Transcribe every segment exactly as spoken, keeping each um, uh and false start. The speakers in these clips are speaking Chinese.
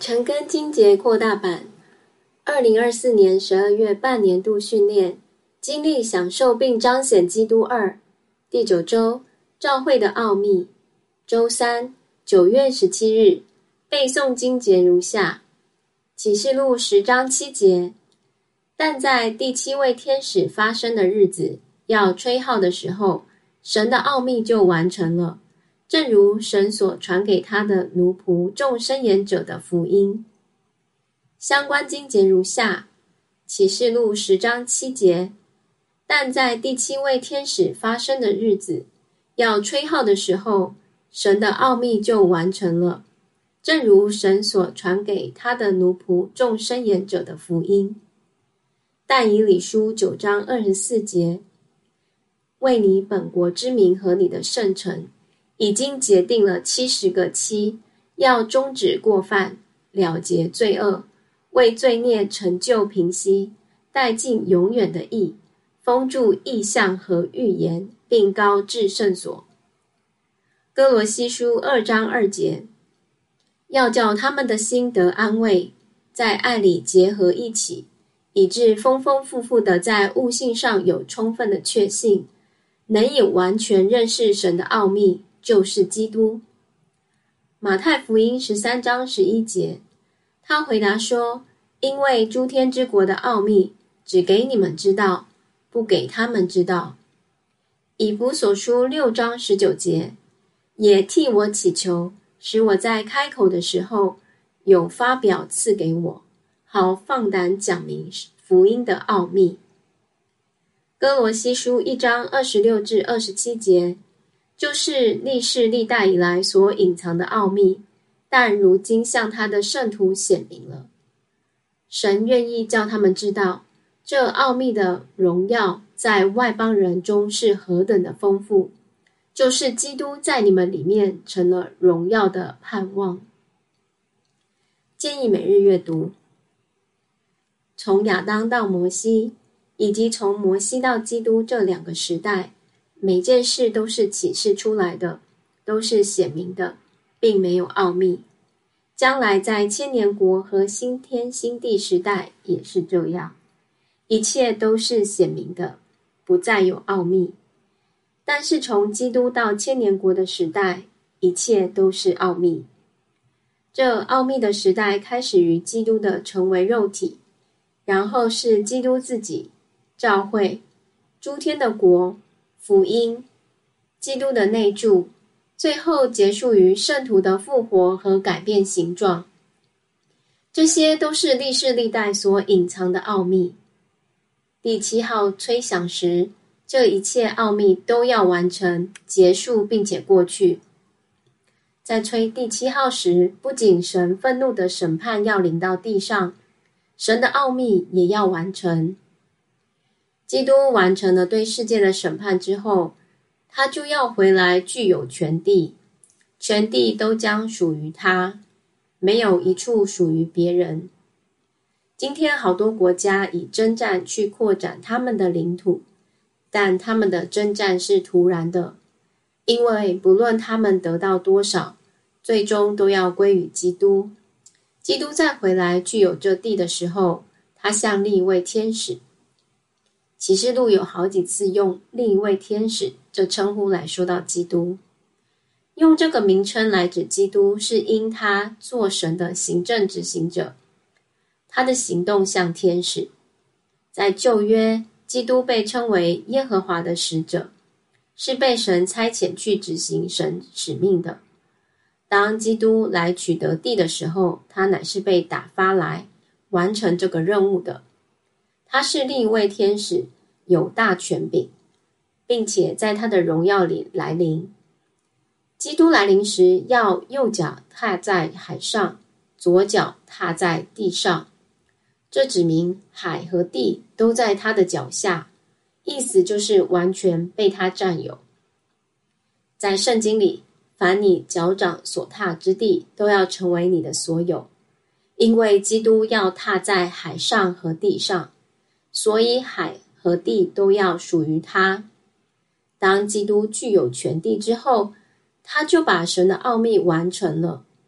晨更经节扩大版二零二四年十二月半年度训练，经历享受并彰显基督二，第九周，召会的奥秘，周三，九月十七日，背诵经节如下：启示录十章七节，但在第七位天使发生的日子，要吹号的时候，神的奥秘就完成了，正如神所传给他的奴仆众申言者的福音。相关经节如下：启示录十章七节，但在第七位天使发生的日子，要吹号的时候，神的奥秘就完成了，正如神所传给他的奴仆众申言者的福音。但以理书九章二十四节，为你本国之民和你的圣城，已经结定了七十个期，要终止过犯，了结罪恶，为罪孽成就平息，带进永远的义，封住异象和预言，并高至圣所。哥罗西书二章二节，要叫他们的心得安慰，在爱里结合一起，以致丰丰富富的在悟性上有充分的确信，能以完全认识神的奥秘，就是基督。马太福音十三章十一节，他回答说，因为诸天之国的奥秘只给你们知道，不给他们知道。以弗所书六章十九节，也替我祈求，使我在开口的时候有发表赐给我，好放胆讲明福音的奥秘。哥罗西书一章二十六至二十七节，就是历世历代以来所隐藏的奥秘，但如今向他的圣徒显明了。神愿意叫他们知道，这奥秘的荣耀在外邦人中是何等的丰富，就是基督在你们里面成了荣耀的盼望。建议每日阅读。从亚当到摩西，以及从摩西到基督这两个时代，每件事都是启示出来的，都是显明的，并没有奥秘。将来在千年国和新天新地时代也是这样，一切都是显明的，不再有奥秘。但是从基督到千年国的时代，一切都是奥秘。这奥秘的时代开始于基督的成为肉体，然后是基督自己、教会、诸天的国、福音、基督的内住，最后结束于圣徒的复活和改变形状。这些都是历世历代所隐藏的奥秘。第七号吹响时，这一切奥秘都要完成、结束并且过去。在吹第七号时，不仅神愤怒的审判要临到地上，神的奥秘也要完成。基督完成了对世界的审判之后，他就要回来具有全地，全地都将属于他，没有一处属于别人。今天好多国家以征战去扩展他们的领土，但他们的征战是徒然的，因为不论他们得到多少，最终都要归于基督。基督再回来具有这地的时候，他像另一位天使。启示录有好几次用另一位天使这称呼来说到基督，用这个名称来指基督，是因他做神的行政执行者，他的行动像天使。在旧约，基督被称为耶和华的使者，是被神差遣去执行神使命的。当基督来取得地的时候，他乃是被打发来完成这个任务的。他是另一位天使，有大权柄，并且在他的荣耀里来临。基督来临时，要右脚踏在海上，左脚踏在地上。这指明海和地都在他的脚下，意思就是完全被他占有。在圣经里，凡你脚掌所踏之地，都要成为你的所有，因为基督要踏在海上和地上，所以海和地都要属于他。当基督具有全地之后，他就把神的奥秘完成了。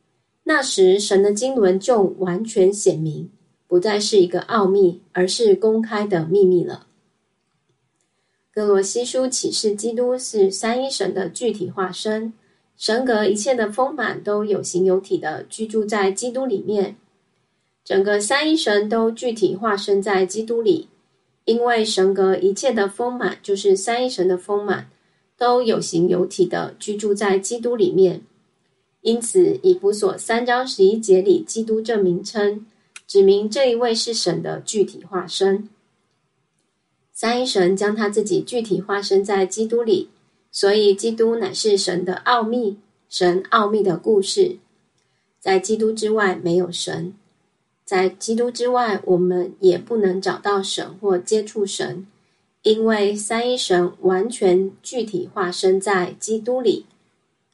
那时神的经纶就完全显明，不再是一个奥秘，而是公开的秘密了。哥罗西书启示基督是三一神的具体化身，神格一切的丰满都有形有体的居住在基督里面，整个三一神都具体化身在基督里，因为神格一切的丰满就是三一神的丰满，都有形有体的居住在基督里面。因此以弗所三章十一节里基督这名称，指明这一位是神的具体化身。三一神将他自己具体化身在基督里，所以基督乃是神的奥秘，神奥秘的故事。在基督之外没有神，在基督之外我们也不能找到神或接触神，因为三一神完全具体化身在基督里。